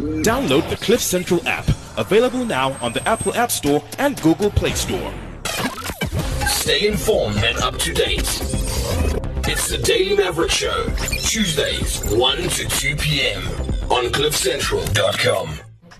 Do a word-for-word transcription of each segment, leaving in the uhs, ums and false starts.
Download the Cliff Central app, available now on the Apple App Store and Google Play Store. Stay informed and up to date. It's the Daily Maverick Show, Tuesdays, one to two p.m. on cliff central dot com.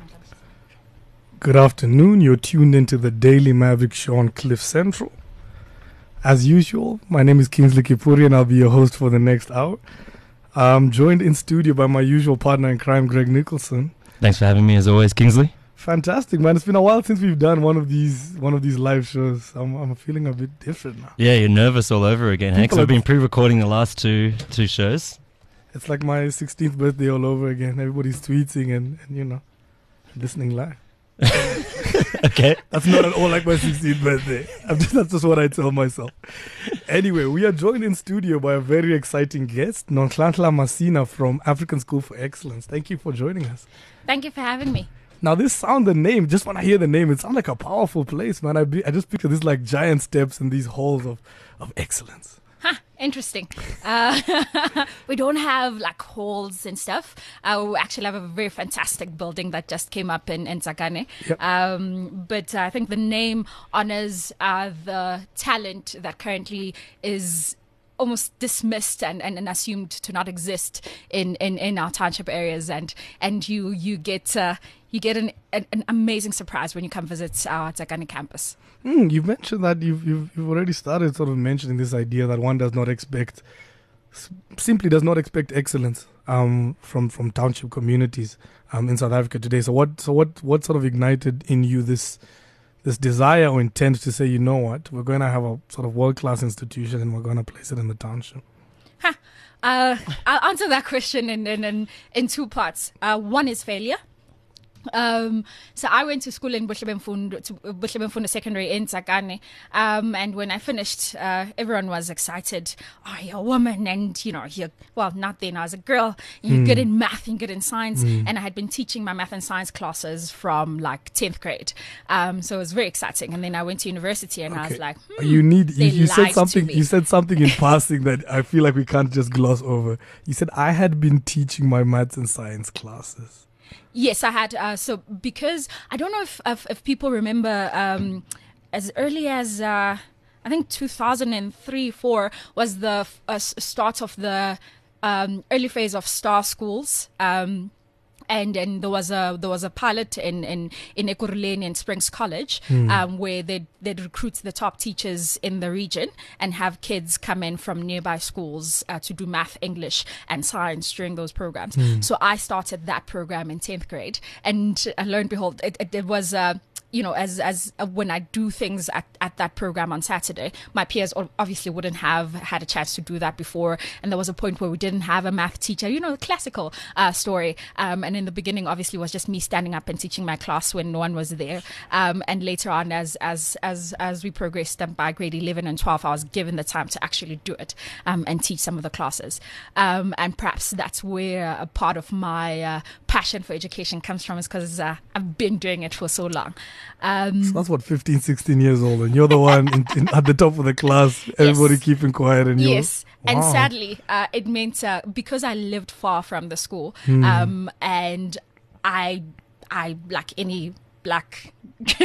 Good afternoon. You're tuned into the Daily Maverick Show on Cliff Central. As usual, my name is Kingsley Kipuri and I'll be your host for the next hour. I'm joined in studio by my usual partner in crime, Greg Nicholson. Thanks for having me as always, Kingsley. Fantastic, man. It's been a while since we've done one of these one of these live shows. I'm I'm feeling a bit different now. Yeah, you're nervous all over again, Hank. I've been pre-recording the last two two shows. It's like my sixteenth birthday all over again. Everybody's tweeting and, and you know, listening live. Okay. That's not at all like my sixteenth birthday. I'm just, that's just what I tell myself. Anyway, we are joined in studio by a very exciting guest, Nonhlanhla Masina from African School for Excellence. Thank you for joining us. Thank you for having me. Now, this sound, the name, just when I hear the name, it sounds like a powerful place, man. I, be, I just picture this like giant steps and these halls of, of excellence. Huh, interesting. Uh, we don't have like halls and stuff. Uh, we actually have a very fantastic building that just came up in, in Tsakane. Yep. Um, but I think the name honors uh, the talent that currently is almost dismissed and, and, and assumed to not exist in, in, in our township areas, and and you you get uh, you get an, an an amazing surprise when you come visit our Tsakane campus. Mm, you've mentioned that you've, you've you've already started sort of mentioning this idea that one does not expect, simply does not expect excellence um, from from township communities um, in South Africa today. So what so what what sort of ignited in you this this desire or intent to say, you know what, we're going to have a sort of world-class institution and we're going to place it in the township? Huh. Uh, I'll answer that question in in, in, in two parts. Uh, one is failure. Um, so I went to school in Buhlebemfundo, to Buhlebemfundo Secondary in Tsakane. Um, and when I finished, uh, everyone was excited. Oh, you're a woman, and you know, you're, well, not then, I was a girl. You're mm. good in math and good in science. Mm. And I had been teaching my math and science classes from like tenth grade. Um, so it was very exciting. And then I went to university and okay. I was like, hmm, you need, you, you said something, you said something in passing that I feel like we can't just gloss over. You said, I had been teaching my maths and science classes. Yes, I had. Uh, so because I don't know if if, if people remember, um, as early as uh, I think two thousand three, four was the uh, start of the um, early phase of Star Schools. Um, And and there was a there was a pilot in in in Ekurhuleni and Springs College, mm. um, where they they'd recruit the top teachers in the region and have kids come in from nearby schools uh, to do math, English, and science during those programs. Mm. So I started that program in tenth grade, and uh, lo and behold, it, it, it was. Uh, you know, as as uh, when I do things at, at that program on Saturday, my peers obviously wouldn't have had a chance to do that before. And there was a point where we didn't have a math teacher, you know, the classical uh, story. Um, and in the beginning, obviously, was just me standing up and teaching my class when no one was there. Um, and later on, as as as as we progressed by grade eleven and twelve, I was given the time to actually do it um, and teach some of the classes. Um, and perhaps that's where a part of my uh, passion for education comes from, is because uh, I've been doing it for so long. Um, so that's what, fifteen, sixteen years old, and you're the one in, in, at the top of the class, everybody yes. keeping quiet. And yes, wow. and sadly, uh, it meant uh, because I lived far from the school, mm. um, and I, I like any black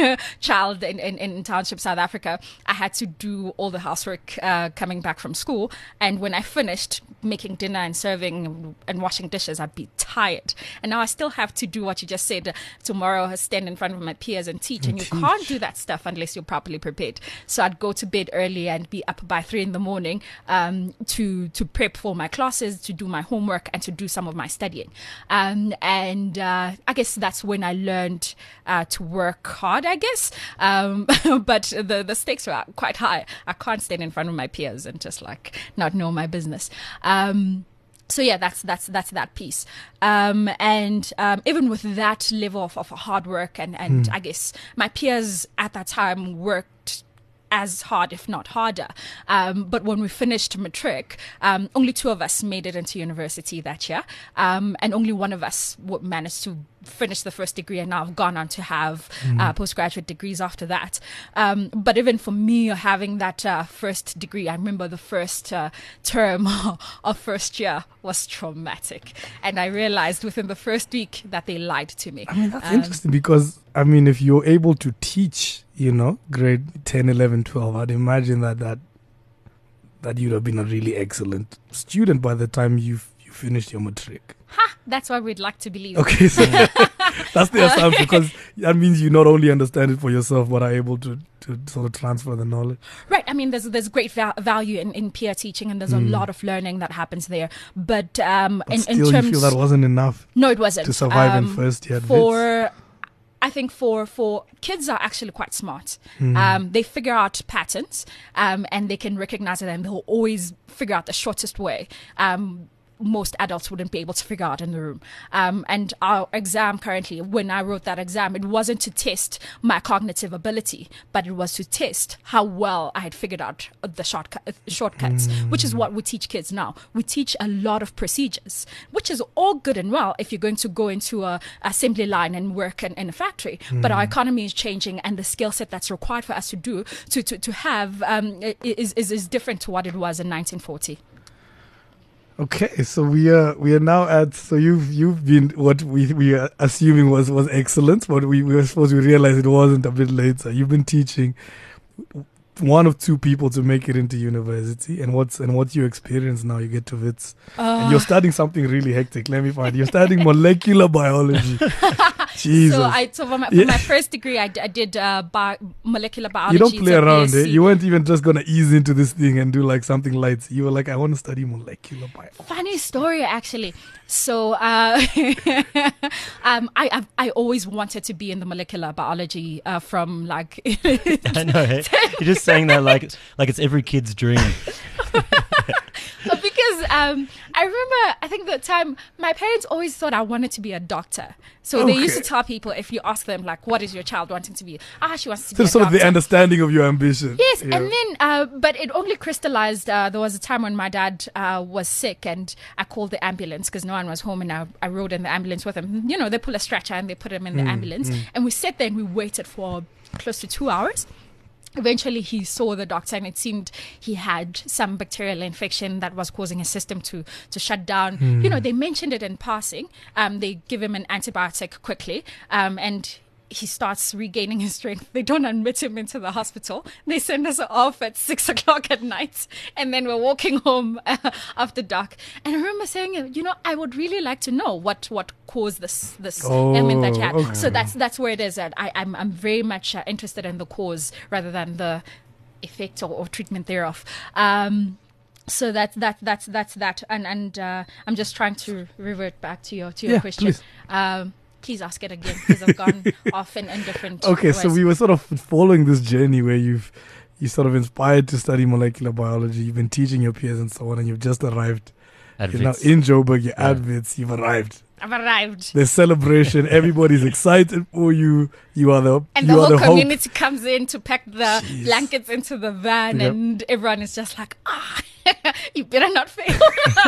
child in, in, in township South Africa, I had to do all the housework uh, coming back from school. And when I finished making dinner and serving and washing dishes, I'd be tired. And now I still have to do what you just said. Tomorrow I stand in front of my peers and teach. And, and you teach. can't do that stuff unless you're properly prepared. So I'd go to bed early and be up by three in the morning um, to, to prep for my classes, to do my homework, and to do some of my studying. Um, and uh, I guess that's when I learned uh, to work hard, I guess. Um, but the, the stakes were quite high. I can't stand in front of my peers and just like not know my business. Um, so yeah, that's that's that's that piece. Um, and um, even with that level of, of hard work, and, and mm. I guess my peers at that time worked as hard, if not harder. Um, but when we finished matric, um, only two of us made it into university that year. Um, and only one of us w- managed to finished the first degree and now I've gone on to have mm. uh, postgraduate degrees after that. Um, but even for me, having that uh, first degree, I remember the first uh, term of first year was traumatic. And I realized within the first week that they lied to me. I mean, that's um, interesting because, I mean, if you're able to teach, you know, grade ten, eleven, twelve, I'd imagine that that, that you'd have been a really excellent student by the time you've you finished your matric. Ha! That's what we'd like to believe. Okay, so that's the assumption, because that means you not only understand it for yourself, but are able to, to sort of transfer the knowledge. Right. I mean, there's there's great val- value in, in peer teaching, and there's mm. a lot of learning that happens there. But, um, but in, still, in terms, you feel that wasn't enough. No, it wasn't To survive um, in first year. For I think for for kids are actually quite smart. Mm. Um, they figure out patterns, um, and they can recognize it, and they'll always figure out the shortest way. Um, most adults wouldn't be able to figure out in the room. Um, and our exam currently, when I wrote that exam, it wasn't to test my cognitive ability, but it was to test how well I had figured out the shortcut, shortcuts, mm. which is what we teach kids now. We teach a lot of procedures, which is all good and well if you're going to go into a assembly line and work in, in a factory. Mm. But our economy is changing, and the skill set that's required for us to do, to, to, to have, um, is, is, is different to what it was in nineteen forty. Okay, so we are we are now at so you've you've been what we we are assuming was was excellence, but we, we were supposed to realize it wasn't a bit later. You've been teaching one of two people to make it into university, and what's and what's your experience now? You get to Wits, uh. and you're studying something really hectic. Let me find. You're studying molecular biology. Jesus. So I so for my, for yeah. my first degree, I, d- I did uh, bi- molecular biology. You don't play around, eh? You weren't even just gonna ease into this thing and do like something light. You were like, I want to study molecular biology. Funny story, actually. So uh, um, I I've, I always wanted to be in the molecular biology uh, from like. I know. Hey? You're just saying that like like it's every kid's dream. Because um, I remember, I think the time my parents always thought I wanted to be a doctor. So okay. they used to tell people, if you ask them, like, what is your child wanting to be? Ah, she wants to so be a sort doctor. of the understanding of your ambition. Yes, yeah. and then, uh, but it only crystallized. Uh, there was a time when my dad uh, was sick, and I called the ambulance because no one was home, and I, I rode in the ambulance with him. You know, they pull a stretcher and they put him in mm, the ambulance, mm. and we sat there and we waited for close to two hours. Eventually, he saw the doctor, and it seemed he had some bacterial infection that was causing his system to, to shut down. Mm. You know, they mentioned it in passing. Um, they give him an antibiotic quickly, um, and he starts regaining his strength. They don't admit him into the hospital. They send us off at six o'clock at night, and then we're walking home uh, after dark. And I remember saying, you know, I would really like to know what, what caused this this oh, ailment that you had. Okay. So that's that's where it is. At I, I'm I'm very much uh, interested in the cause rather than the effect or, or treatment thereof. Um, so that's that that's that's that. And and uh, I'm just trying to revert back to your to your yeah, question. Please. Um, Please ask it again, because I've gone off in, in different Okay, ways. So we were sort of following this journey where you've you sort of inspired to study molecular biology. You've been teaching your peers and so on, and you've just arrived. At you know, Wits. in Joburg, you're Yeah. at Wits. You've arrived. I've arrived. There's celebration. Everybody's excited for you. You are the And you the are whole the community comes in to pack the Jeez. blankets into the van, Yep. and everyone is just like, ah, you better not fail.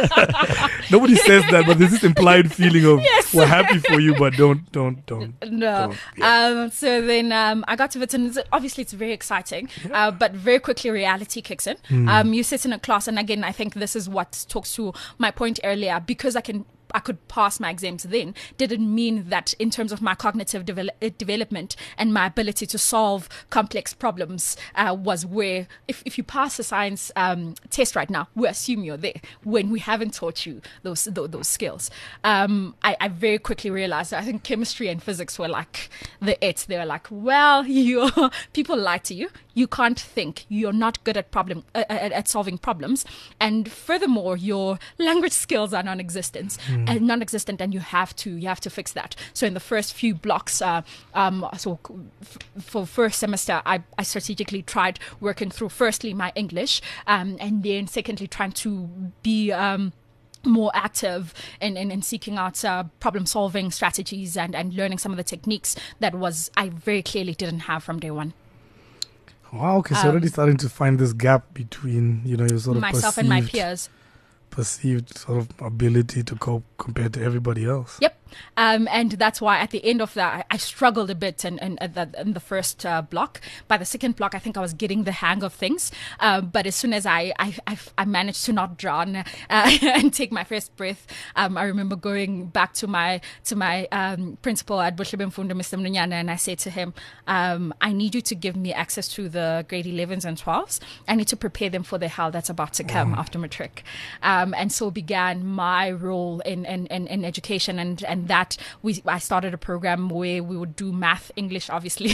Nobody says that, but there's this implied feeling of Yes. we're happy for you, but don't, don't, don't. No. don't. Yeah. Um, so then um, I got to Wits, and it's, obviously it's very exciting, uh, but very quickly reality kicks in. Hmm. Um, you sit in a class, and again, I think this is what talks to my point earlier, because I can I could pass my exams then, didn't mean that in terms of my cognitive devel- uh, development and my ability to solve complex problems uh, was where, if, if you pass a science um, test right now, we assume you're there when we haven't taught you those those, those skills. Um, I, I very quickly realized that I think chemistry and physics were like the it. They were like, well, you people lie to you. You can't think. You're not good at problem uh, at, at solving problems, and furthermore, your language skills are non-existent. Mm. And non-existent, and you have to you have to fix that. So in the first few blocks, uh, um, so f- for first semester, I, I strategically tried working through firstly my English, um, and then secondly trying to be um, more active in, in, in seeking out uh, problem-solving strategies and, and learning some of the techniques that was I very clearly didn't have from day one. Wow, okay, so Um, already starting to find this gap between, you know, your sort of Myself perceived, and my peers. perceived sort of ability to cope compared to everybody else. Yep. Um, and that's why at the end of that, I, I struggled a bit in, in, in, the, in the first uh, block. By the second block, I think I was getting the hang of things. Uh, but as soon as I, I, I, I managed to not drown uh, and take my first breath, um, I remember going back to my to my um, principal at Buhlebemfundo, Mister Mnunyana, and I said to him, um, I need you to give me access to the grade elevens and twelves. I need to prepare them for the hell that's about to come mm. after matric. Um, and so began my role in, in, in, in education, and, and that we I started a program where we would do math, English, obviously.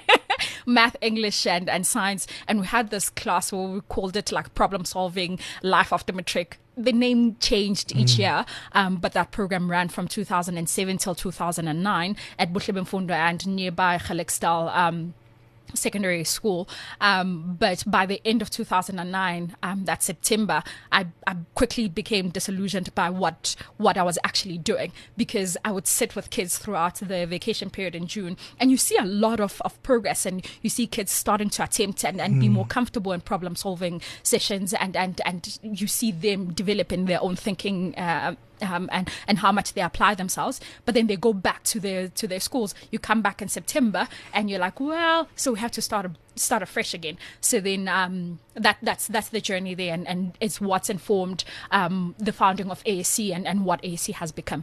Math, English, and, and science. And we had this class where we called it like problem solving, life after matric. The name changed each mm. year, um, but that program ran from two thousand seven till two thousand nine at Buhlebemfundo and nearby Gelukstad, um secondary school. Um, but by the end of two thousand nine, um, that September, I, I quickly became disillusioned by what what I was actually doing, because I would sit with kids throughout the vacation period in June, and you see a lot of, of progress, and you see kids starting to attempt and, and mm. be more comfortable in problem solving sessions, and, and, and you see them develop in their own thinking uh, Um, and and how much they apply themselves, but then they go back to their to their schools. You come back in September and you're like, well, so we have to start a, start afresh again. So then um, that that's that's the journey there, and, and it's what's informed um, the founding of A S C and, and what A S C has become.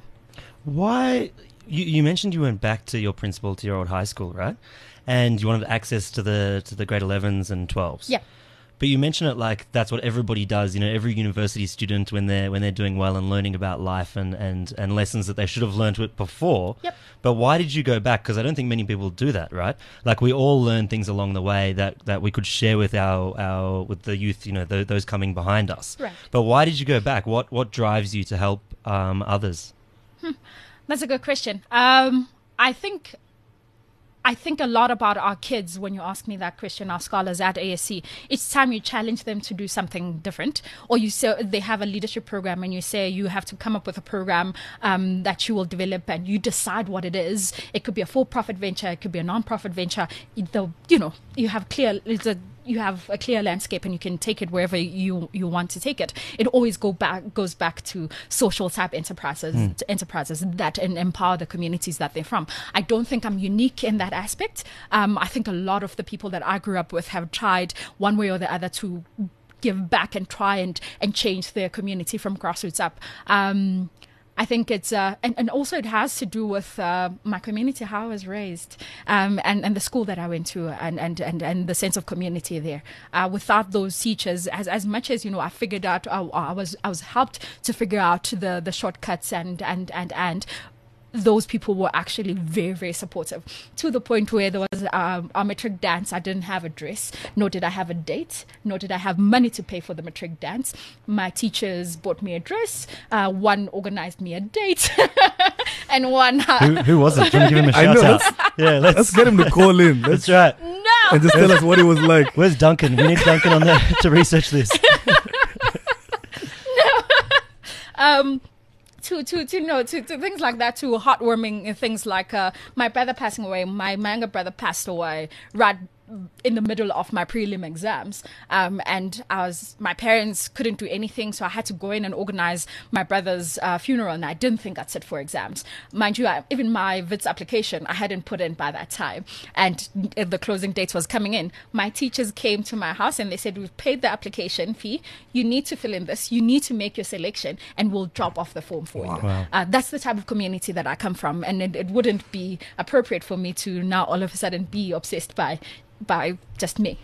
Why you, you mentioned you went back to your principal, to your old high school, right? And you wanted access to the to the grade elevens and twelves. Yeah. But you mention it like that's what everybody does, you know, every university student when they're when they're doing well and learning about life and, and, and lessons that they should have learned it before. Yep. But why did you go back? Because I don't think many people do that, right? Like we all learn things along the way that, that we could share with our, our with the youth, you know, the, those coming behind us. Right. But why did you go back? What what drives you to help um, others? Hmm. That's a good question. Um, I think. I think a lot about our kids when you ask me that question, our scholars at A S C. Each time you challenge them to do something different, or you say they have a leadership program and you say you have to come up with a program um, that you will develop, and you decide what it is. It could be a for-profit venture, it could be a non-profit venture. The, you know, you have clear, it's a, you have a clear landscape and you can take it wherever you, you want to take it. It always go back goes back to social type enterprises, mm. enterprises that empower the communities that they're from. I don't think I'm unique in that aspect. Um, I think a lot of the people that I grew up with have tried one way or the other to give back and try and, and change their community from grassroots up. Um, I think it's, uh, and, and also it has to do with uh, my community, how I was raised, um, and, and the school that I went to, and, and, and, and the sense of community there. Uh, without those teachers, as as much as, you know, I figured out, uh, I was I was helped to figure out the, the shortcuts and, and, and, and, those people were actually very, very supportive, to the point where there was um, a matric dance. I didn't have a dress, nor did I have a date, nor did I have money to pay for the matric dance. My teachers bought me a dress. Uh, one organized me a date, and one. Uh, who, who was it? Can you give him a shout out? Yeah, let's, let's get him to call in. Let's, That's right. No. And just tell us what it was like. Where's Duncan? We need Duncan on there to research this. No. um. To, to, to, no, to, to things like that, to heartwarming things like uh, my brother passing away. My, my younger brother passed away right in the middle of my prelim exams, um, and I was my parents couldn't do anything, so I had to go in and organize my brother's uh, funeral, and I didn't think I'd sit for exams. Mind you, I, even my V I T S application I hadn't put in by that time, and the closing date was coming in. My teachers came to my house and they said, we've paid the application fee, you need to fill in this, you need to make your selection, and we'll drop off the form for wow. you. Wow. Uh, that's the type of community that I come from, and it, it wouldn't be appropriate for me to now all of a sudden be obsessed by by just me.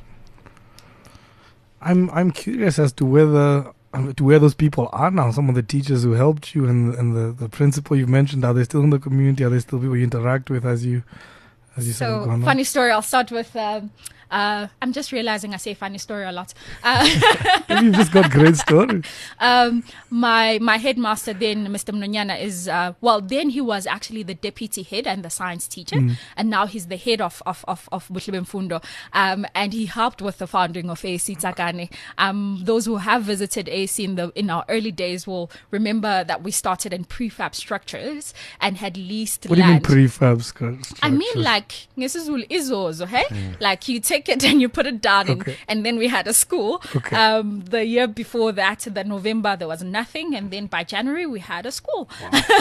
I'm I'm curious as to whether um, to where those people are now. Some of the teachers who helped you and and the, the principal you've mentioned, are they still in the community? Are they still people you interact with as you as you so sort of go on? Funny story. I'll start with. Um, Uh, I'm just realizing I say funny story a lot. Uh, You've just got great stories. Um, my my headmaster then, Mister Mnunyana, is uh, well. Then he was actually the deputy head and the science teacher, mm. and now he's the head of of of, of Buhlebemfundo. Um, and he helped with the founding of A S C Tsakane. Um, those who have visited A S C in the in our early days will remember that we started in prefab structures and had leased What land. do you mean prefab structures? I mean like like ngesizulu izozo, hey? Like you take it and you put it down, Okay. and, and then we had a school. Okay. Um, the year before that, the November, there was nothing, and then by January we had a school.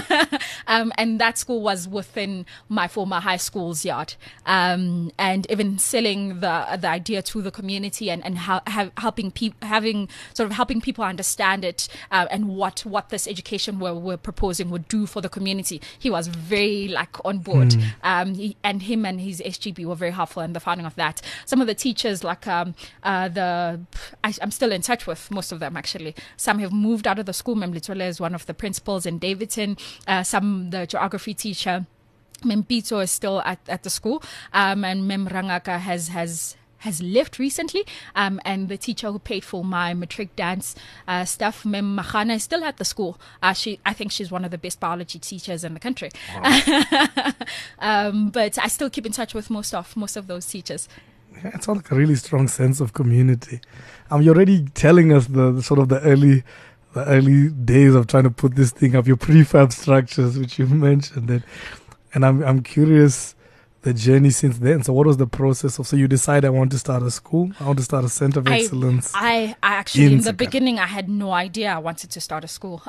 um, and that school was within my former high school's yard. Um, and even selling the the idea to the community and and how, have, helping people having sort of helping people understand it uh, and what what this education we're, we're proposing would do for the community. He was very like on board. Mm. Um, he, and him and his S G B were very helpful in the founding of that. Some of the teachers, like um, uh, the, I, I'm still in touch with most of them actually. Some have moved out of the school. Mem Litwele is one of the principals in Davidson. Uh, some, the geography teacher, Mem Pito, is still at, at the school. Um, and Mem Rangaka has, has, has left recently, um, and the teacher who paid for my matric dance uh, stuff, Mem Mahana, is still at the school. Uh, she, I think she's one of the best biology teachers in the country. Wow. um, but I still keep in touch with most of most of those teachers. Yeah, it's like a really strong sense of community. Um, you're already telling us the, the sort of the early, the early days of trying to put this thing up, your prefab structures, which you mentioned, that, and I'm I'm curious. The journey since then. So what was the process of, so you decide I want to start a school, I want to start a center of I, excellence? I, I actually, in in the Tsakane. beginning, I had no idea I wanted to start a school.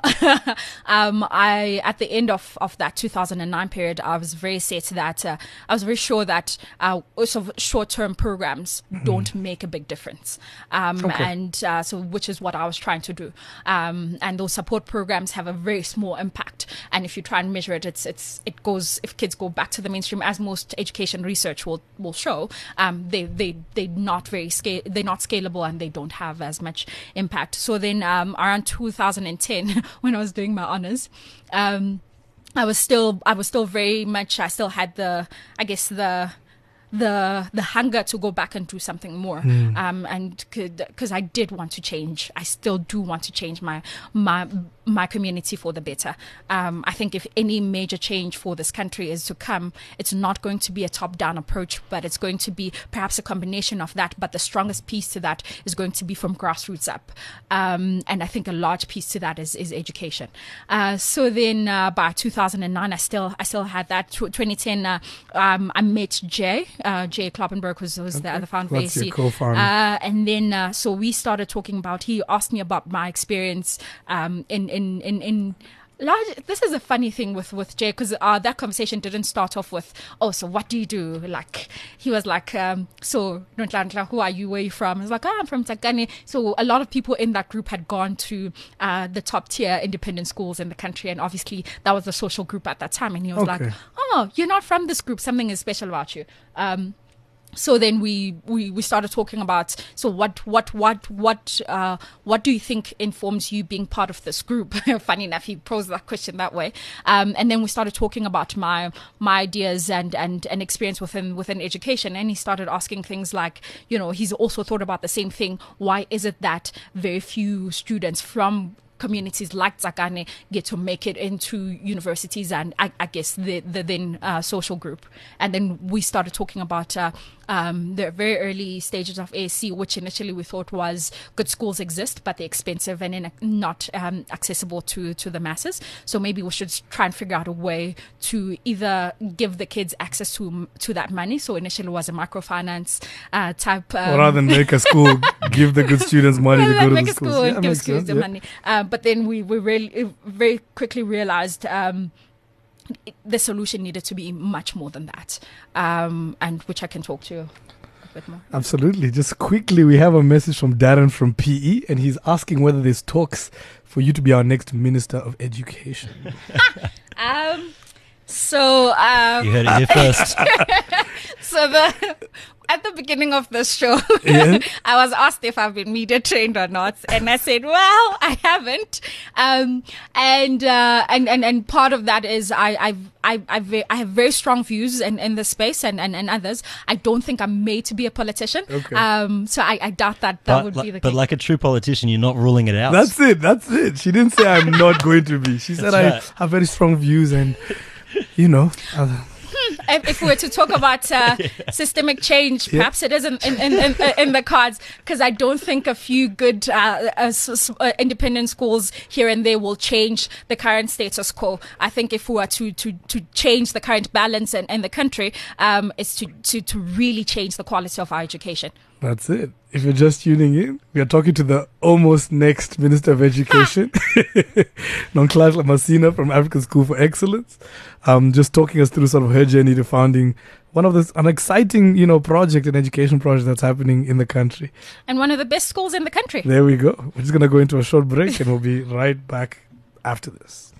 um, I, at the end of, of that two thousand nine period, I was very set that, uh, I was very sure that uh, sort of short-term programs mm-hmm. don't make a big difference. Um, Okay. And uh, so, which is what I was trying to do. Um, and those support programs have a very small impact. And if you try and measure it, it's, it's, it goes, if kids go back to the mainstream, as most education research will will show, um, they they they're not very scale, they're not scalable, and they don't have as much impact. So then, um, around two thousand ten, when I was doing my honors, um, I was still I was still very much I still had the I guess the the the hunger to go back and do something more, mm. um, and because I did want to change, I still do want to change my my my community for the better. Um, I think if any major change for this country is to come, it's not going to be a top-down approach, but it's going to be perhaps a combination of that. But the strongest piece to that is going to be from grassroots up, um, and I think a large piece to that is is education. Uh, so then, uh, by two thousand nine, I still I still had that. twenty ten, uh, um, I met Jay. Uh, Jay Kloppenberg was, was okay. the, the founder of A C. Co-founder. Uh, and then, uh, so we started talking about, he asked me about my experience um, in, in, in, in large, this is a funny thing with, with Jay, because uh, that conversation didn't start off with, oh, so what do you do? Like, he was like, um, so, who are you? Where are you from? I was like, oh, I'm from Tsakane. So a lot of people in that group had gone to uh, the top tier independent schools in the country. And obviously that was the social group at that time. And he was Okay. like, oh, you're not from this group. Something is special about you. Um, So then we, we, we started talking about, so what what what what uh, what do you think informs you being part of this group? Funny enough, he posed that question that way. Um, and then we started talking about my my ideas and, and, and experience within within education. And he started asking things like, you know, he's also thought about the same thing. Why is it that very few students from communities like Tsakane get to make it into universities and I, I guess the, the then uh, social group. And then we started talking about uh, um, the very early stages of A S C, which initially we thought was good schools exist, but they're expensive and in, not um, accessible to, to the masses. So maybe we should try and figure out a way to either give the kids access to to that money. So initially it was a microfinance uh, type. Um, or rather than make a school, give the good students money to Well, go to make the a school schools. and Yeah, give makes schools sense, the yeah. money. Um, but then we, we really very quickly realized um, it, the solution needed to be much more than that, um, and which I can talk to you a bit more. Absolutely. Just quickly, we have a message from Darren from P E, and he's asking whether there's talks for you to be our next Minister of Education. um, so um, You heard it here first. so the. At the beginning of the show, Yeah. I was asked if I've been media trained or not, and I said, "Well, I haven't." Um, and, uh, and and and part of that is I I've, I I've, I have very strong views in, in this space and, and, and others. I don't think I'm made to be a politician. Okay. Um, so I, I doubt that that But, would li- be the but case. like a true politician, you're not ruling it out. That's it. That's it. She didn't say I'm not going to be. She said That's I right. have very strong views and, you know. Uh, if, if we were to talk about uh, yeah. systemic change, perhaps yeah. it isn't in, in, in, in the cards, because I don't think a few good uh, uh, uh, independent schools here and there will change the current status quo. I think if we were to, to, to change the current balance in, in the country, um, it's to, to, to really change the quality of our education. That's it. If you're just tuning in, we are talking to the almost next Minister of Education, Nonhlanhla Masina from African School for Excellence, um, just talking us through sort of her journey to founding one of this an exciting, you know, project, an education project that's happening in the country. And one of the best schools in the country. There we go. We're just going to go into a short break and we'll be right back after this.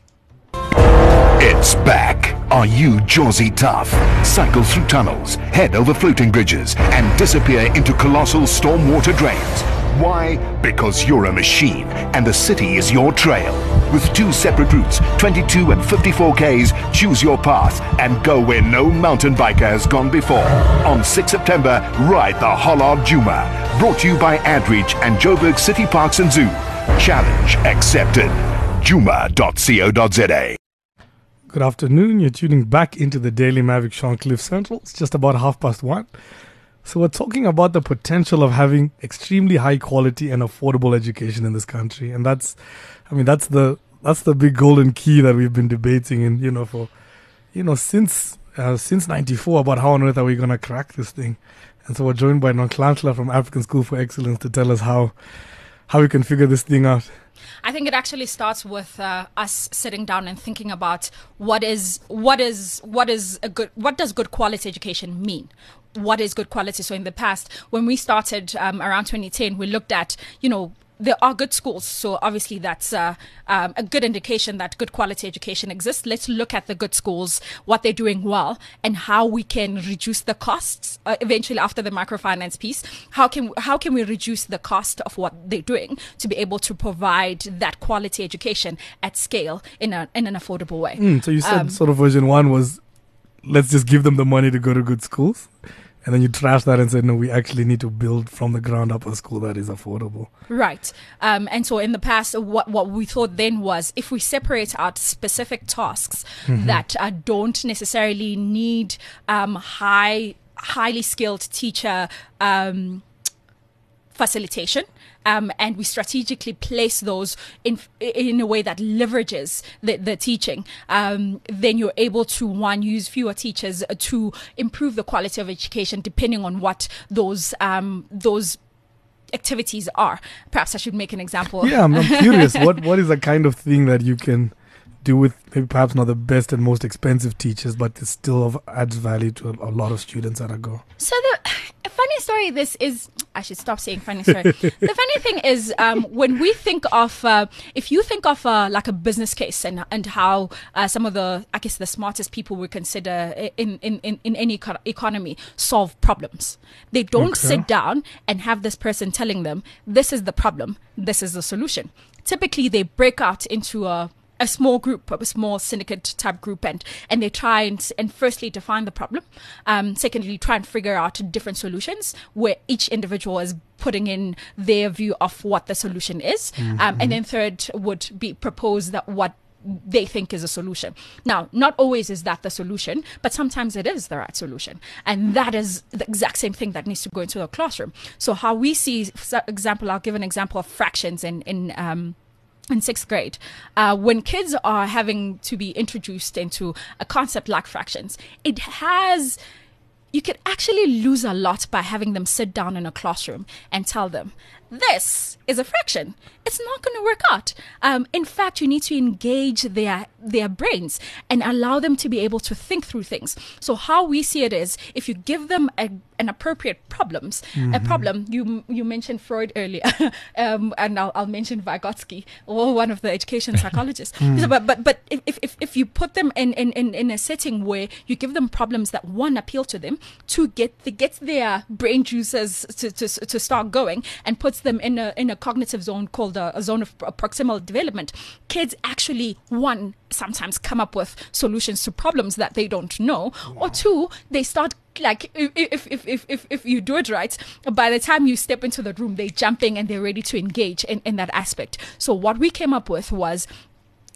It's back. Are you Josie Tough? Cycle through tunnels, head over floating bridges, and disappear into colossal stormwater drains. Why? Because you're a machine, and the city is your trail. With two separate routes, twenty-two and fifty-four Ks, choose your path and go where no mountain biker has gone before. On sixth September, ride the Hollard Djuma. Brought to you by Adreach and Joburg City Parks and Zoo. Challenge accepted. Djuma dot co dot za. Good afternoon. You're tuning back into the Daily Maverick show on Cliff Central. It's just about half past one. So we're talking about the potential of having extremely high quality and affordable education in this country. And that's, I mean, that's the that's the big golden key that we've been debating in, you know, for, you know, since uh, since ninety-four about how on earth are we going to crack this thing. And so we're joined by Nonhlanhla from African School for Excellence to tell us how how we can figure this thing out. I think it actually starts with uh, us sitting down and thinking about what is what is what is a good what does good quality education mean? What is good quality? So in the past, when we started um, around twenty ten, we looked at, you know, there are good schools. So obviously that's uh, um, a good indication that good quality education exists. Let's look at the good schools, what they're doing well, and how we can reduce the costs. Uh, eventually, after the microfinance piece, how can how can we reduce the cost of what they're doing to be able to provide that quality education at scale in a in an affordable way? Mm, so you said Um, sort of version one was, let's just give them the money to go to good schools. And then you trash that and say, no, we actually need to build from the ground up a school that is affordable. Right. Um, and so in the past, what, what we thought then was if we separate out specific tasks mm-hmm. that uh, don't necessarily need um, high, highly skilled teacher um, facilitation, Um, and we strategically place those in in a way that leverages the, the teaching, um, then you're able to, one, use fewer teachers to improve the quality of education depending on what those um, those activities are. Perhaps I should make an example. Yeah, I'm, I'm curious. What What is the kind of thing that you can do with maybe perhaps not the best and most expensive teachers, but it still of, adds value to a, a lot of students at a go? So the a funny story, this is, I should stop saying funny story. The funny thing is, um, when we think of, uh, if you think of uh, like a business case and and how uh, some of the, I guess the smartest people we consider in, in, in, in any eco- economy solve problems. They don't Okay. sit down and have this person telling them, this is the problem, this is the solution. Typically, they break out into a a small group, a small syndicate type group, and, and they try and, and firstly define the problem. Um, secondly, try and figure out different solutions where each individual is putting in their view of what the solution is. Mm-hmm. Um, and then third would be propose that what they think is a solution. Now, not always is that the solution, but sometimes it is the right solution. And that is the exact same thing that needs to go into the classroom. So how we see, for example, I'll give an example of fractions in, in, um, in sixth grade, uh, when kids are having to be introduced into a concept like fractions, it has, you could actually lose a lot by having them sit down in a classroom and tell them, this is a fraction. It's not going to work out. Um, in fact, you need to engage their their brains and allow them to be able to think through things. So how we see it is, if you give them a, an appropriate problems, mm-hmm. a problem, you you mentioned Freud earlier, um, and I'll, I'll mention Vygotsky, or one of the education psychologists. mm. so, but but but if, if if you put them in, in, in, in a setting where you give them problems that, one, appeal to them, two, get the, get their brain juices to, to to start going, and puts them in a in a cognitive zone called a, a zone of proximal development, kids actually, one, sometimes come up with solutions to problems that they don't know, wow. or two, they start, like, if, if if if if if you do it right, by the time you step into the room, they're jumping and they're ready to engage in, in that aspect. So what we came up with was,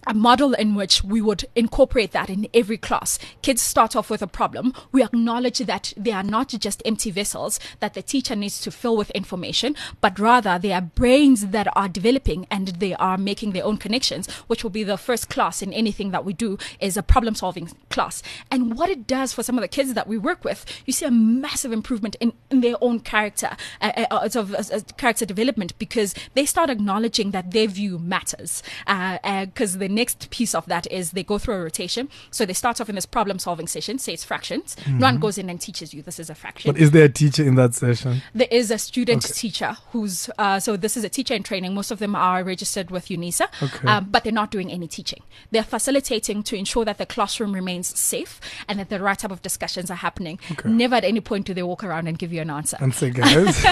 a model in which we would incorporate that in every class. Kids start off with a problem. We acknowledge that they are not just empty vessels that the teacher needs to fill with information, but rather they are brains that are developing and they are making their own connections, which will be the first class in anything that we do, is a problem solving class. And what it does for some of the kids that we work with, you see a massive improvement in, in their own character, uh, uh, sort of, uh, character development, because they start acknowledging that their view matters. Because uh, uh, the next piece of that is they go through a rotation. So they start off in this problem solving session, say it's fractions. Mm-hmm. No one goes in and teaches you this is a fraction. But is there a teacher in that session? There is a student okay. teacher who's, uh, so this is a teacher in training. Most of them are registered with UNISA, okay. um, but they're not doing any teaching. They're facilitating to ensure that the classroom remains safe and that the right type of discussions are happening. Okay. Never at any point do they walk around and give you an answer. And say, guys.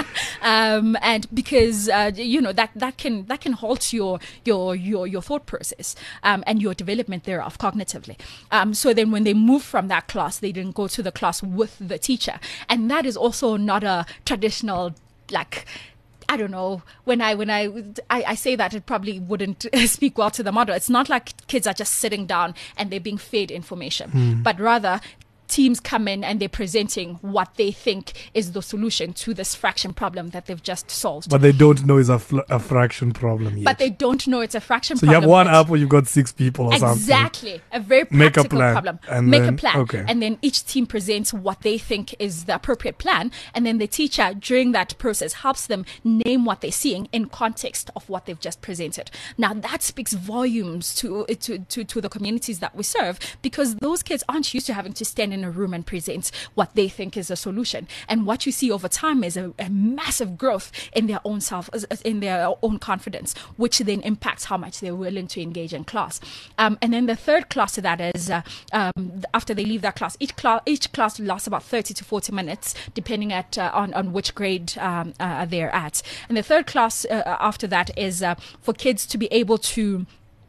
um, and because, uh, you know, that, that can that can halt your, your, your, your thought process. Um, and your development thereof cognitively. Um, so then when they move from that class, they didn't go to the class with the teacher. And that is also not a traditional, like, I don't know, when I when I, I, I say that, it probably wouldn't speak well to the model. It's not like kids are just sitting down and they're being fed information, mm. but rather teams come in and they're presenting what they think is the solution to this fraction problem that they've just solved. But they don't know it's a, fl- a fraction problem yet. But they don't know it's a fraction so problem. So you have one yet. app where you've got six people or exactly. something. Exactly. A very Make practical a plan, problem. And Make then, a plan. Okay. And then each team presents what they think is the appropriate plan. And then the teacher, during that process, helps them name what they're seeing in context of what they've just presented. Now, that speaks volumes to, to, to, to the communities that we serve, because those kids aren't used to having to stand in a room and present what they think is a solution. And what you see over time is a, a massive growth in their own self, in their own confidence, which then impacts how much they're willing to engage in class. Um, and then the third class to that is uh, um, after they leave that class, each class each class lasts about thirty to forty minutes, depending at uh, on on which grade um, uh, they're at. And the third class uh, after that is uh, for kids to be able to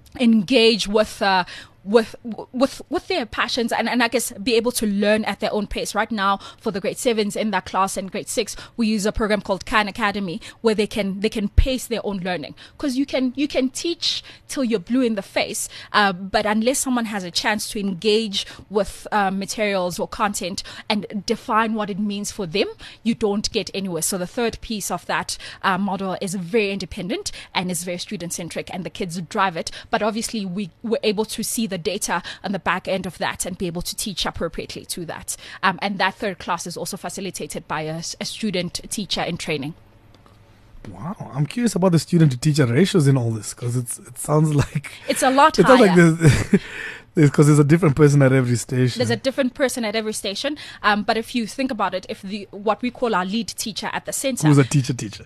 engage with uh, with with with their passions and, and I guess be able to learn at their own pace. Right now, for the grade sevens in that class and grade six, we use a program called Khan Academy, where they can they can pace their own learning. Because you can you can teach till you're blue in the face, uh, but unless someone has a chance to engage with uh, materials or content and define what it means for them, you don't get anywhere. So the third piece of that uh, model is very independent and is very student centric, and the kids drive it. But obviously, we were able to see the data on the back end of that and be able to teach appropriately to that. Um, and that third class is also facilitated by a, a student teacher in training. Wow, I'm curious about the student to teacher ratios in all this, because it's it sounds like it's a lot it higher. Sounds like there's, because there's a different person at every station. There's a different person at every station. Um, but if you think about it, if the what we call our lead teacher at the center, who's a teacher teacher,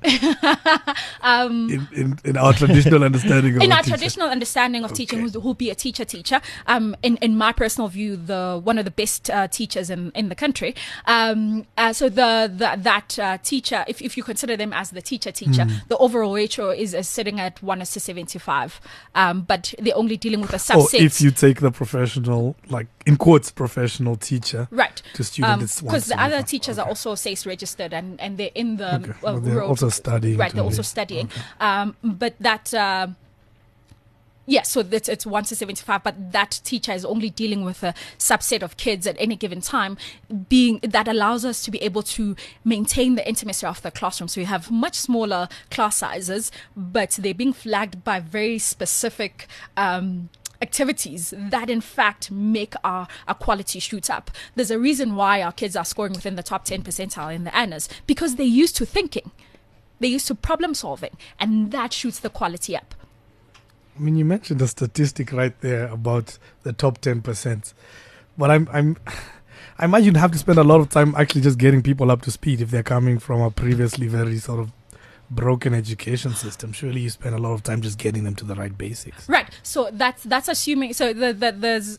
um, in, in in our traditional understanding of in a our teacher. traditional understanding of Okay. teaching, who's, who'll be a teacher teacher. Um, in in my personal view, the one of the best uh, teachers in, in the country. Um, uh, so the, the that uh, teacher, if if you consider them as the teacher teacher, Mm. the overall ratio is, is sitting at one is to seventy-five. Um, but they're only dealing with a Or subset. if you take the professional, like in quotes, professional teacher Right. to student, it's Because the one other seventy-five. teachers are Okay. also S A C E registered and, and they're in the Okay. uh, But they're road- also studying Right, they're to also be- studying. okay. Um, but that, uh, yeah, so that's, it's one to seventy-five, but that teacher is only dealing with a subset of kids at any given time, being that allows us to be able to maintain the intimacy of the classroom. So we have much smaller class sizes, but they're being flagged by very specific um activities that in fact make our, our quality shoot up. There's a reason why our kids are scoring within the top ten percentile in the A N As, because they're used to thinking, they're used to problem solving, and that shoots the quality up. I mean, you mentioned a statistic right there about the top ten percent, but I'm I'm I imagine you have to spend a lot of time actually just getting people up to speed if they're coming from a previously very sort of broken education system. Surely you spend a lot of time just getting them to the right basics. Right. So that's that's assuming. So the, the there's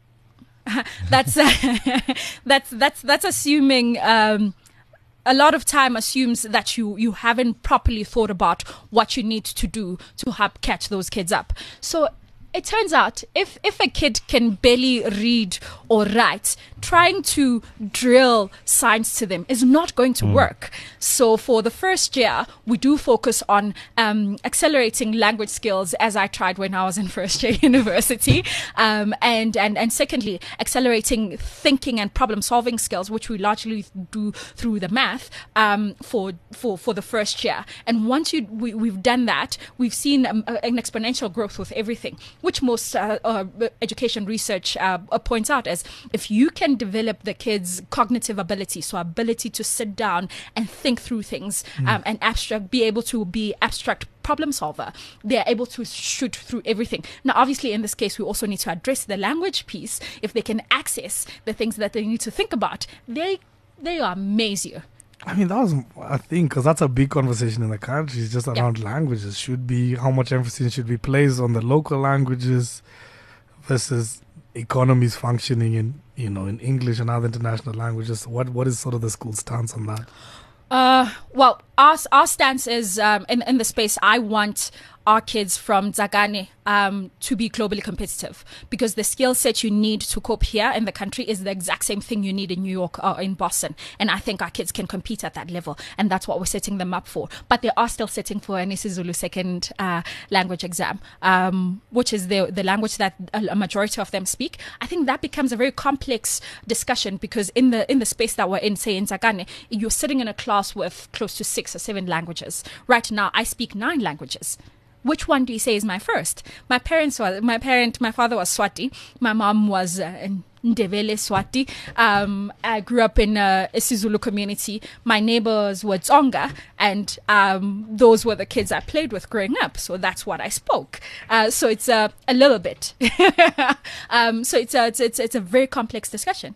that's that's that's that's assuming. Um, a lot of time assumes that you you haven't properly thought about what you need to do to help catch those kids up. So it turns out if if a kid can barely read or write, trying to drill science to them is not going to mm. work. So for the first year, we do focus on um, accelerating language skills, as I tried when I was in first year university, um, and and and secondly, accelerating thinking and problem solving skills, which we largely do through the math um, for for for the first year. And once you we, we've done that, we've seen um, an exponential growth with everything, which most uh, uh, education research uh, points out as if you can develop the kids' cognitive ability, so ability to sit down and think through things mm. um, and abstract, be able to be abstract problem solver, they're able to shoot through everything. Now, obviously, in this case, we also need to address the language piece. If they can access the things that they need to think about, they they amaze you. I mean, that was, I think, because that's a big conversation in the country, it's just around yeah. languages. Should be, how much emphasis should be placed on the local languages versus economies functioning in, you know, in English and other international languages. What What is sort of the school stance on that? Uh, well, our, our stance is, um, in, in the space, I want our kids from Dzagane um, to be globally competitive, because the skill set you need to cope here in the country is the exact same thing you need in New York or in Boston. And I think our kids can compete at that level. And that's what we're setting them up for. But they are still sitting for an isiZulu second uh, language exam, um, which is the, the language that a majority of them speak. I think that becomes a very complex discussion, because in the in the space that we're in, say in Dzagane, you're sitting in a class with close to six or seven languages. Right now, I speak nine languages. Which one do you say is my first? My parents were, my parent, my father was Swati. My mom was uh, Ndebele Swati. Um, I grew up in a isiZulu community. My neighbors were Tsonga, and um, those were the kids I played with growing up. So that's what I spoke. Uh, so it's uh, a little bit. um, so it's a, it's, it's it's a very complex discussion.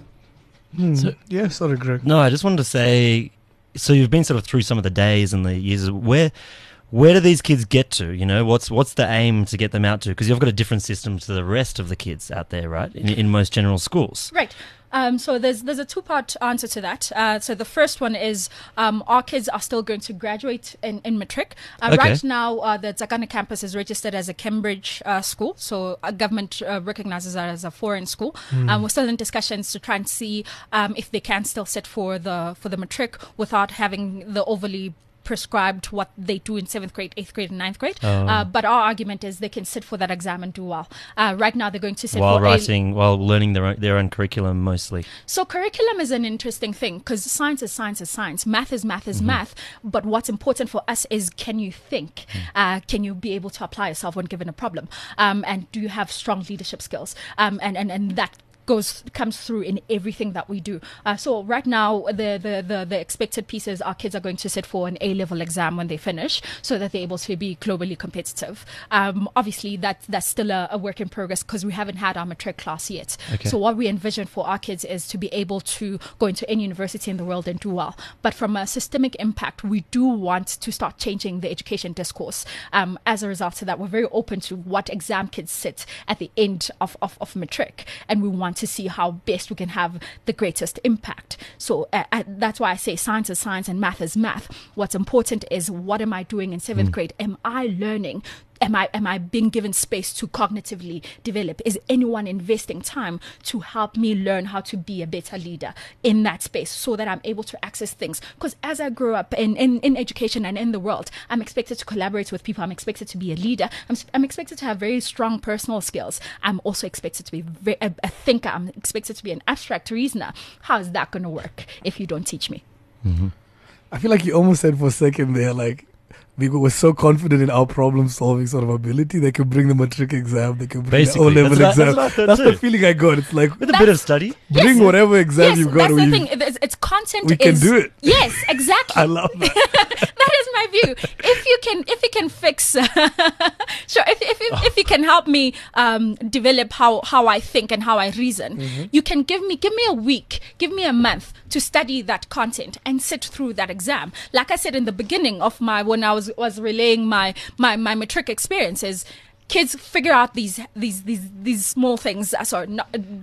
Hmm. So, yeah, sorry, Greg. No, I just wanted to say, so you've been sort of through some of the days and the years. Where where do these kids get to? You know, what's what's the aim to get them out to? Because you've got a different system to the rest of the kids out there, right? In, in most general schools. Right. Um, so there's there's a two-part answer to that. Uh, so the first one is um, our kids are still going to graduate in, in matric. Uh, okay. Right now, uh, the Dzagane campus is registered as a Cambridge uh, school, so a government uh, recognizes that as a foreign school. Mm. Um, we're still in discussions to try and see um, if they can still sit for the for the matric without having the overly prescribed what they do in seventh grade, eighth grade, and ninth grade. Oh. Uh, but our argument is they can sit for that exam and do well. Uh, right now, they're going to sit while for writing, a, while learning their own, their own curriculum mostly. So curriculum is an interesting thing, because science is science is science, math is math is mm-hmm. math. But what's important for us is, can you think? Mm. Uh, can you be able to apply yourself when given a problem? Um, and do you have strong leadership skills? Um, and and and that goes comes through in everything that we do. Uh, so right now, the, the the the expected pieces, our kids are going to sit for an A-level exam when they finish, so that they're able to be globally competitive. Um, obviously, that that's still a, a work in progress, because we haven't had our matric class yet. Okay. So what we envision for our kids is to be able to go into any university in the world and do well. But from a systemic impact, we do want to start changing the education discourse. Um, as a result of that, we're very open to what exam kids sit at the end of, of, of matric, and we want to see how best we can have the greatest impact. So uh, uh, that's why I say science is science and math is math. What's important is, what am I doing in seventh mm. grade? Am I learning? Am I am I being given space to cognitively develop? Is anyone investing time to help me learn how to be a better leader in that space, so that I'm able to access things? Because as I grow up in, in, in education and in the world, I'm expected to collaborate with people. I'm expected to be a leader. I'm, I'm expected to have very strong personal skills. I'm also expected to be very, a, a thinker. I'm expected to be an abstract reasoner. How is that going to work if you don't teach me? Mm-hmm. I feel like you almost said for a second there, like, we were so confident in our problem-solving sort of ability, they could bring the matric exam, they could bring Basically, the O-level that's exam. What, that's, that's the feeling I got. It's like, with a bit of study, bring yes, whatever exam yes, you've got. That's the you, thing. It's, it's content. We is, can do it. Yes, exactly. I love that. That is my view. If you can, if you can fix, uh, sure. If if if, if you can help me um, develop how, how I think and how I reason, mm-hmm. you can give me give me a week, give me a month to study that content and sit through that exam. Like I said in the beginning of my when I was was relaying my my my matric experiences, kids figure out these these these these small things. Uh, sorry, not,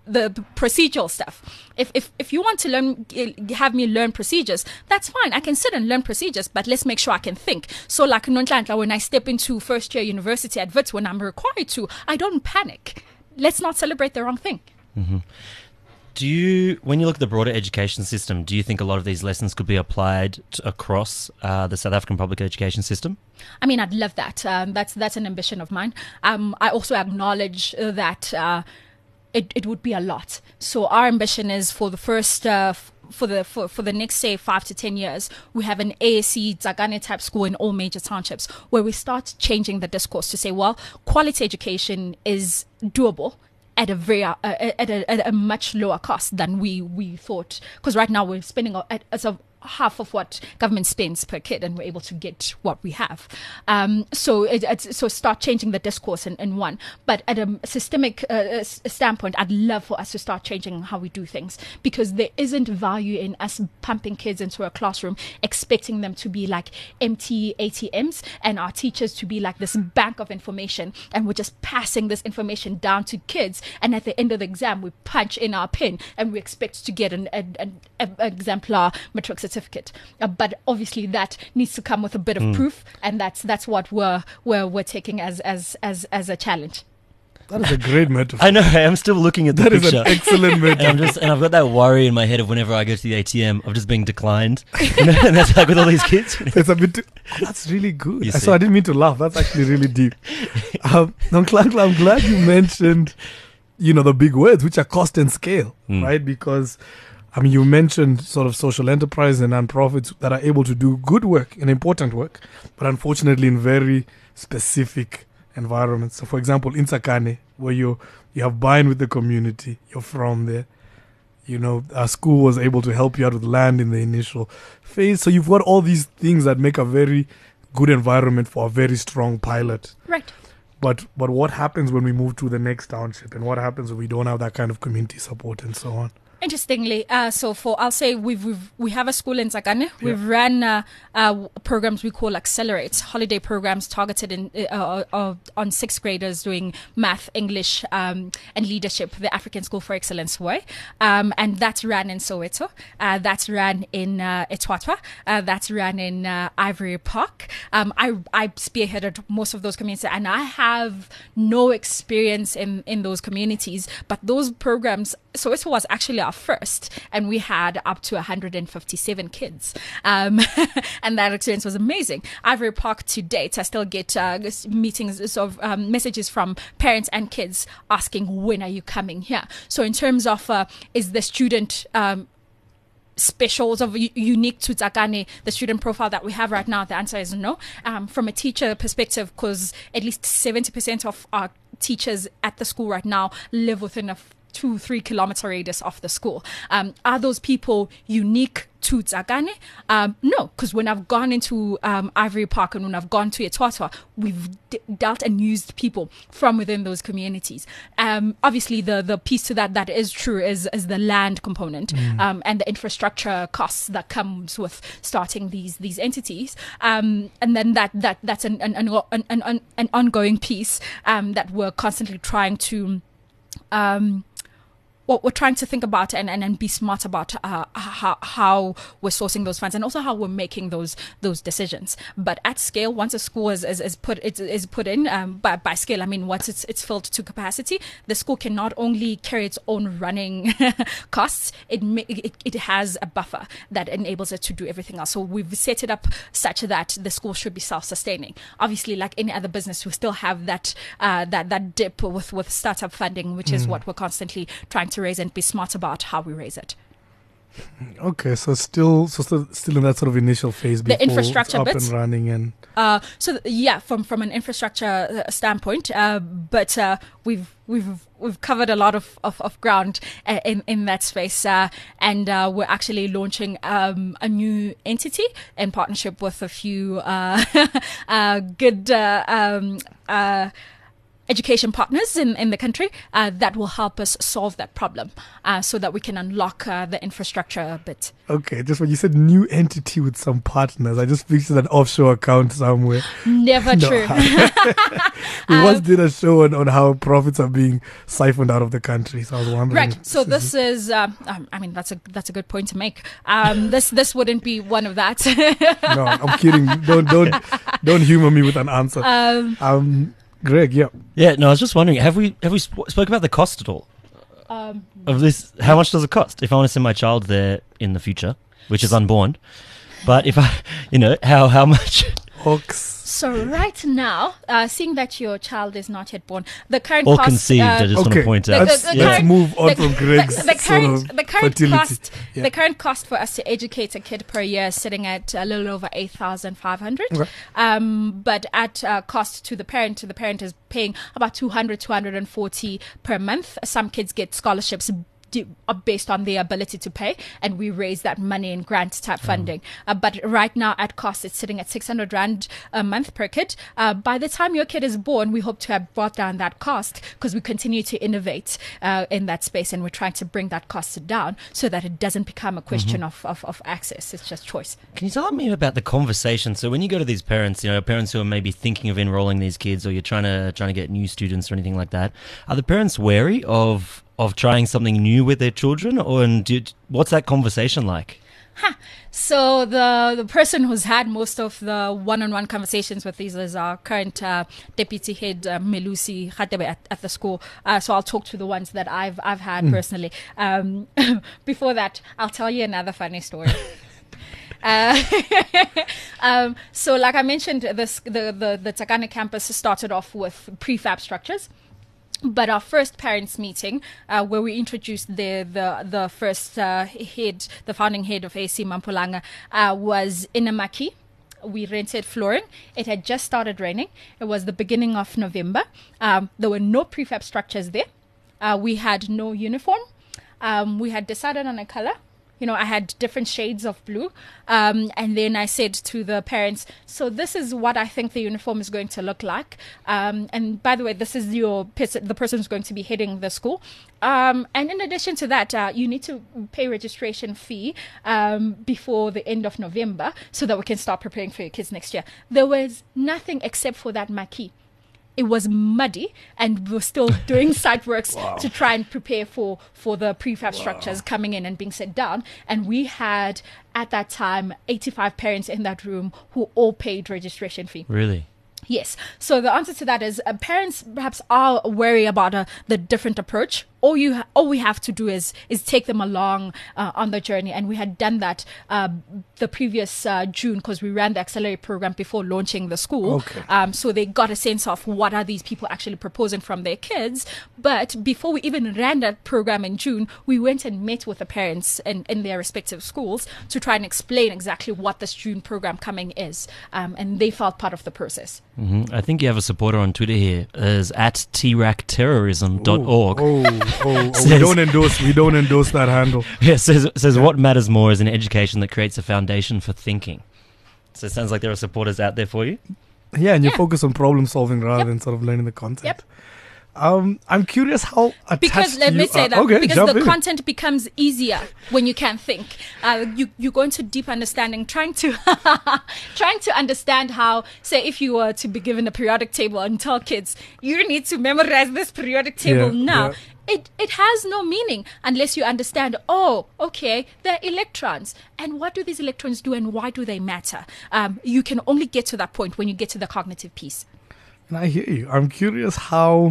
the, the procedural stuff. If, if if you want to learn, have me learn procedures, that's fine. I can sit and learn procedures, but let's make sure I can think. So like Nonhlanhla, when I step into first year university at Wits, when I'm required to, I don't panic. Let's not celebrate the wrong thing. Mm-hmm. Do you, when you look at the broader education system, do you think a lot of these lessons could be applied to, across uh, the South African public education system? I mean, I'd love that. Um, that's that's an ambition of mine. Um, I also acknowledge uh, that uh, it it would be a lot. So our ambition is for the first. Uh, f- For the for, for the next say five to ten years, we have an A S C Tsakane type school in all major townships where we start changing the discourse to say, well, quality education is doable at a very uh, at, a, at a much lower cost than we we thought. Because right now we're spending at, at a half of what government spends per kid, and we're able to get what we have. Um, so it, it's, so start changing the discourse in, in one. But at a systemic uh, standpoint, I'd love for us to start changing how we do things, because there isn't value in us pumping kids into a classroom, expecting them to be like empty A T Ms and our teachers to be like this bank of information, and we're just passing this information down to kids, and at the end of the exam we punch in our pin and we expect to get an, an, an, an exemplar matric certificate. Uh, but obviously that needs to come with a bit of mm. proof, and that's that's what we're we're, we're taking as, as as as a challenge. That is a great metaphor. I know. I'm still looking at the that picture. That is an excellent metaphor. And I'm just, and I've got that worry in my head of whenever I go to the A T M of just being declined. You know, and that's like with all these kids. It's a bit. Too, oh, that's really good. You So see. I didn't mean to laugh. That's actually really deep. Um, Nonhlanhla, I'm glad you mentioned, you know, the big words, which are cost and scale, mm. right? Because I mean, you mentioned sort of social enterprise and nonprofits that are able to do good work and important work, but unfortunately in very specific environments. So, for example, in Tsakane, where you you have buy-in with the community, you're from there. You know, our school was able to help you out with land in the initial phase. So you've got all these things that make a very good environment for a very strong pilot. Right. But but what happens when we move to the next township, and what happens when we don't have that kind of community support and so on? Interestingly, uh, so for I'll say we've, we've we have a school in Tsakane. We've yeah. run uh, uh, programs we call Accelerate, holiday programs targeted in uh, uh, on sixth graders doing math, English, um, and leadership. The African School for Excellence way, um, and that's run in Soweto. Uh, that's run in uh, eThwathwa. Uh, that's run in uh, Ivory Park. Um, I I spearheaded most of those communities, and I have no experience in in those communities. But those programs, Soweto was actually our first, and we had up to one hundred fifty-seven kids, um, and that experience was amazing. Ivory Park to date, I still get uh, meetings, sort of um, messages from parents and kids asking, when are you coming here? So in terms of uh, is the student um, specials of u- unique to Tsakane, the student profile that we have right now, the answer is no. Um, from a teacher perspective, because at least seventy percent of our teachers at the school right now live within a f- two, three kilometer radius of the school. Um, are those people unique to Tsakane? Um, no, because when I've gone into um, Ivory Park and when I've gone to eThwathwa, we've d- dealt and used people from within those communities. Um, obviously, the the piece to that that is true is, is the land component mm. um, and the infrastructure costs that comes with starting these these entities. Um, and then that that that's an an, an, an, an, an ongoing piece um, that we're constantly trying to um, what we're trying to think about and, and, and be smart about uh, how, how we're sourcing those funds and also how we're making those those decisions. But at scale, once a school is, is, is put it is put in um, by, by scale, I mean, once it's it's filled to capacity, the school can not only carry its own running costs, it, it it has a buffer that enables it to do everything else. So we've set it up such that the school should be self-sustaining. Obviously, like any other business, we still have that uh, that that dip with with startup funding, which mm. is what we're constantly trying to raise and be smart about how we raise it. Okay, so still, so still, still in that sort of initial phase before the infrastructure it's up bits, and running, and uh, so th- yeah, from from an infrastructure uh, standpoint, uh, but uh, we've we've we've covered a lot of of, of ground uh, in in that space, uh, and uh, we're actually launching um, a new entity in partnership with a few uh, uh, good. Uh, um, uh, education partners in, in the country uh, that will help us solve that problem uh, so that we can unlock uh, the infrastructure a bit. Okay, just when you said new entity with some partners, I just pictured an offshore account somewhere. Never No, true. We Um, once did a show on, on how profits are being siphoned out of the country, so I was wondering. Right. So this is, um, um, I mean, that's a that's a good point to make. Um, this this wouldn't be one of that. No, I'm kidding. Don't don't don't humor me with an answer. um, Um, Greg, yeah. Yeah, no, I was just wondering, have we have we sp- spoke about the cost at all um, of this? How much does it cost if I want to send my child there in the future, which is unborn? But if I, you know, how how much? Hawks. so right now, uh, seeing that your child is not yet born, the current Or cost, conceived, uh, I just want Okay, to point the- out. let's, the let's current- move on the- from Greg's the, the sort current, of the current fertility. cost, Yeah. the current cost for us to educate a kid per year is sitting at a little over eight thousand five hundred. Okay. Um, but at uh, cost to the parent, the parent is paying about two hundred, two hundred forty per month. Some kids get scholarships do, uh, based on their ability to pay, and we raise that money in grant type funding. Uh, but right now at cost, it's sitting at six hundred rand a month per kid. Uh, by the time your kid is born, we hope to have brought down that cost because we continue to innovate uh, in that space, and we're trying to bring that cost down so that it doesn't become a question of, of, of access. It's just choice. Can you tell me about the conversation? So when you go to these parents, you know, parents who are maybe thinking of enrolling these kids, or you're trying to trying to get new students or anything like that, are the parents wary of of trying something new with their children, or and do, what's that conversation like? So the the person who's had most of the one-on-one conversations with these is our current uh, deputy head, uh, Melusi Khatebe at, at the school. Uh, so I'll talk to the ones that I've I've had personally. Um, before that, I'll tell you another funny story. Uh, um, so like I mentioned, this the the the Tsakane campus started off with prefab structures. But our first parents' meeting, uh, where we introduced the the the first uh, head, the founding head of A C Mampulanga, uh, was in Amaki. We rented flooring. It had just started raining. It was the beginning of November. Um, there were no prefab structures there. Uh, we had no uniform. Um, we had decided on a color. You know, I had different shades of blue. Um, and then I said to the parents, so this is what I think the uniform is going to look like. Um, and by the way, this is your pers- the person who's going to be heading the school. Um, and in addition to that, uh, you need to pay registration fee um, before the end of November so that we can start preparing for your kids next year. There was nothing except for that marquee. It was muddy, and we were still doing site works wow. to try and prepare for, for the prefab wow. structures coming in and being set down. And we had, at that time, eighty-five parents in that room who all paid registration fee. Really? Yes. So the answer to that is uh, parents perhaps are wary about uh, the different approach. All you, ha- all we have to do is is take them along uh, on the journey, and we had done that uh, the previous uh, June because we ran the Accelerate program before launching the school. Okay. Um, so they got a sense of what are these people actually proposing from their kids. But before we even ran that program in June, we went and met with the parents in, in their respective schools to try and explain exactly what this June program coming is, um, and they felt part of the process. Mm-hmm. I think you have a supporter on Twitter here, is at t rac terrorism dot org. Oh, oh, oh, oh. we don't endorse. We don't endorse that handle. Yeah, says says what matters more is an education that creates a foundation for thinking. So it sounds like there are supporters out there for you. Yeah, and you Yeah. focus on problem solving rather Yep. than sort of learning the content. Yep. Um, I'm curious how attached Because let you me say are. that Okay, because jump the in. content becomes easier when you can think. Uh, you you go into deep understanding, trying to trying to understand how, say, if you were to be given a periodic table and tell kids you need to memorize this periodic table Yeah, now. yeah. It it has no meaning unless you understand, oh, okay, they're electrons. And what do these electrons do and why do they matter? Um, you can only get to that point when you get to the cognitive piece. And I hear you. I'm curious how.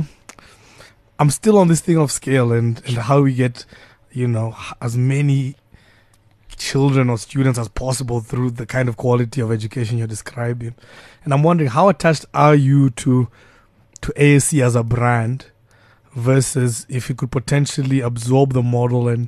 I'm still on this thing of scale and, and how we get, you know, h- as many children or students as possible through the kind of quality of education you're describing. And I'm wondering, how attached are you to to A S C as a brand versus if you could potentially absorb the model and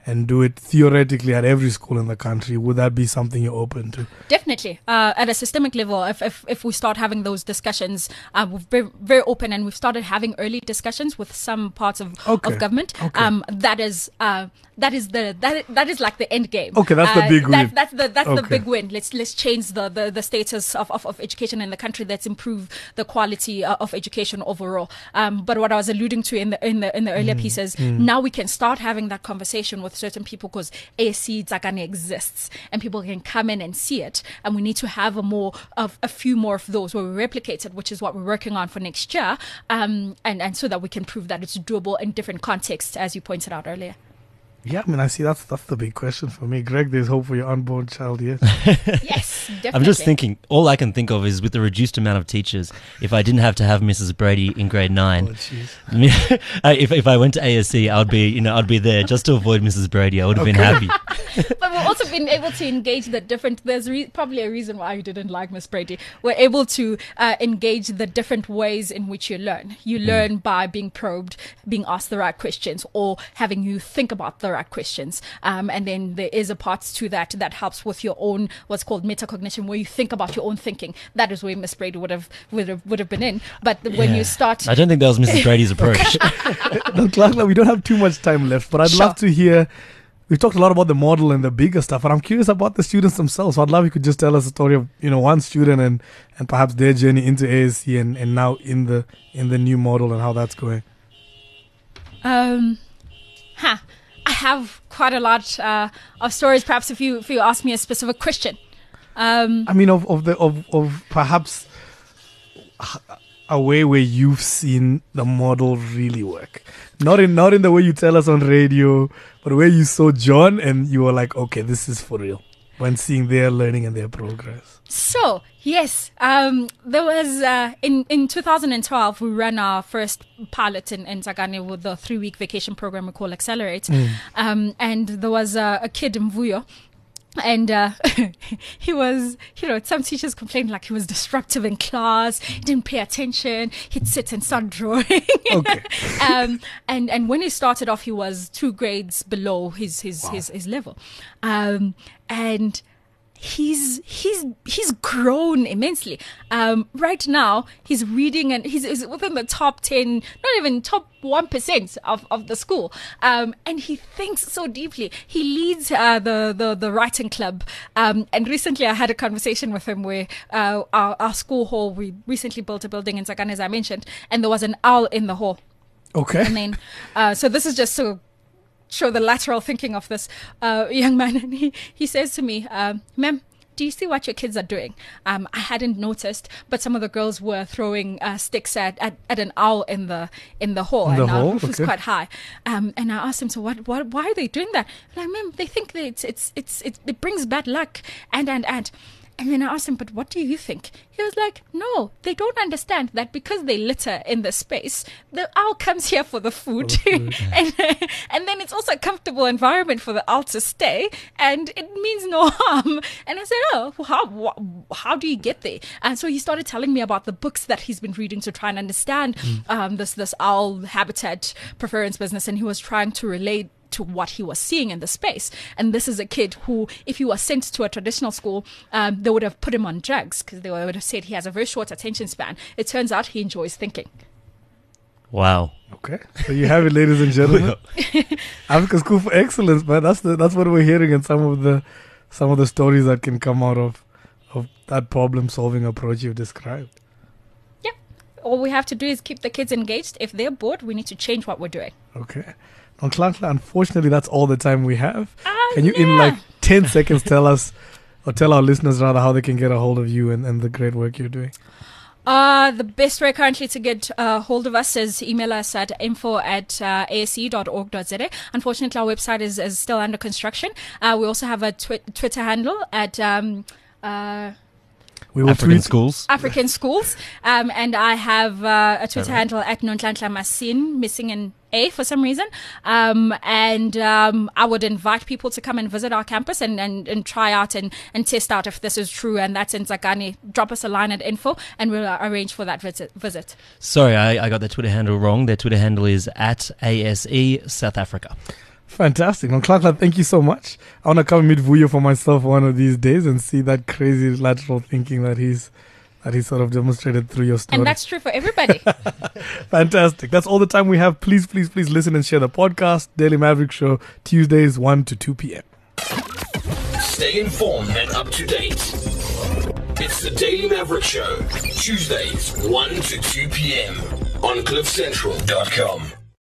and do it theoretically at every school in the country, would that be something you're open to? Definitely. Uh, at a systemic level, if, if if we start having those discussions, uh, we're very, very open, and we've started having early discussions with some parts of, Okay. of government. Okay. Um, that is uh, that is the that that is like the end game. Okay, that's the Uh, big that- win. That's the that's the Okay. big win. Let's let's change the, the, the status of, of, of education in the country. Let's improve the quality uh, of education overall. Um, but what I was alluding to in the in the in the earlier pieces, now we can start having that conversation with certain people, because A S C Tsakane exists and people can come in and see it, and we need to have a more of a few more of those where we replicate it, which is what we're working on for next year, um, and and so that we can prove that it's doable in different contexts, as you pointed out earlier. Yeah, I mean, I see that's that's the big question for me. Greg, there's hope for your unborn child yet. Yes, definitely. I'm just thinking, all I can think of is with the reduced amount of teachers, if I didn't have to have Missus Brady in grade Oh, nine, jeez. I- if, if I went to A S C, I'd be, you know, I'd be there just to avoid Missus Brady. I would have been happy. But we've also been able to engage the different. There's re- probably a reason why you didn't like Miss Brady. We're able to uh, engage the different ways in which you learn. You learn by being probed, being asked the right questions, or having you think about the right questions. Um, and then there is a part to that that helps with your own what's called metacognition, where you think about your own thinking. That is where Miss Brady would have would have would have been in. But when Yeah. you start, I don't think that was Missus Brady's approach. No, Clark, we don't have too much time left, but I'd Sure. love to hear. We've talked a lot about the model and the bigger stuff, and I'm curious about the students themselves. So I'd love if you could just tell us a story of, you know, one student and, and perhaps their journey into A S C and, and now in the in the new model and how that's going. Um, huh. I have quite a lot uh, of stories. Perhaps if you if you ask me a specific question. Um, I mean, of, of the of, of perhaps a way where you've seen the model really work, not in not in the way you tell us on radio, but where you saw John and you were like, okay, this is for real. When seeing their learning and their progress. So yes, um, there was uh, in in two thousand twelve we ran our first pilot in, in Tsakane with the three week vacation program we call Accelerate, um, and there was uh, a kid in Mvuyo. And uh, he was, you know, some teachers complained like he was disruptive in class. He didn't pay attention. He'd sit and start drawing. Okay. um, and and when he started off, he was two grades below his his his, his level, um, and he's he's he's grown immensely. Um, right now, he's reading and he's, he's within the top ten, not even top one percent of, of the school. Um, and he thinks so deeply. He leads uh, the, the the writing club. Um, and recently, I had a conversation with him where uh, our, our school hall. We recently built a building in Tsakane, as I mentioned, and there was an owl in the hall. Okay. And then, uh, so this is just so. show the lateral thinking of this uh, young man, and he, he says to me, um, ma'am, do you see what your kids are doing? Um, I hadn't noticed, but some of the girls were throwing uh, sticks at, at, at an owl in the in the hall, In the and our hall? roof was Okay. quite high. Um, and I asked him, so what, what? Why are they doing that? I'm like, ma'am, they think that it's it's it's, it's it brings bad luck, and and and. And then I asked him, but what do you think? He was like, no, they don't understand that because they litter in the space, the owl comes here for the food. and, and then it's also a comfortable environment for the owl to stay, and it means no harm. And I said, oh, how, wh- how do you get there? And so he started telling me about the books that he's been reading to try and understand um, this, this owl habitat preference business. And he was trying to relate to what he was seeing in the space. And this is a kid who, if he was sent to a traditional school, um, they would have put him on drugs because they would have said he has a very short attention span. It turns out he enjoys thinking. Wow. Okay. So you have it, ladies and gentlemen. Africa School for Excellence, man. That's the that's what we're hearing in some of the some of the stories that can come out of of that problem solving approach you've described. Yep. All we have to do is keep the kids engaged. If they're bored, we need to change what we're doing. Okay. On Klankla, unfortunately, that's all the time we have. Oh, Can you, in no. like ten seconds, tell us, or tell our listeners rather, how they can get a hold of you and, and the great work you're doing? Uh, the best way currently to get uh, hold of us is email us at info at uh, a s c dot org dot z a. Unfortunately, our website is, is still under construction. Uh, we also have a twi- Twitter handle at um, uh, We will African tweet. schools. African Schools. Um, and I have uh, a Twitter handle at Nonhlanhla Masin, missing an A for some reason. Um, and um, I would invite people to come and visit our campus and, and, and try out and, and test out if this is true. And that's in Tsakane. Drop us a line at info and we'll uh, arrange for that visit. visit. Sorry, I, I got the Twitter handle wrong. Their Twitter handle is at A S E South Africa. Fantastic. Well, Clark, thank you so much. I want to come and meet Vuyo for myself one of these days and see that crazy lateral thinking that he's that he sort of demonstrated through your story. And that's true for everybody. Fantastic. That's all the time we have. Please, please, please listen and share the podcast. Daily Maverick Show, Tuesdays, one to two p.m. Stay informed and up to date. It's the Daily Maverick Show, Tuesdays, one to two p.m. on cliff central dot com.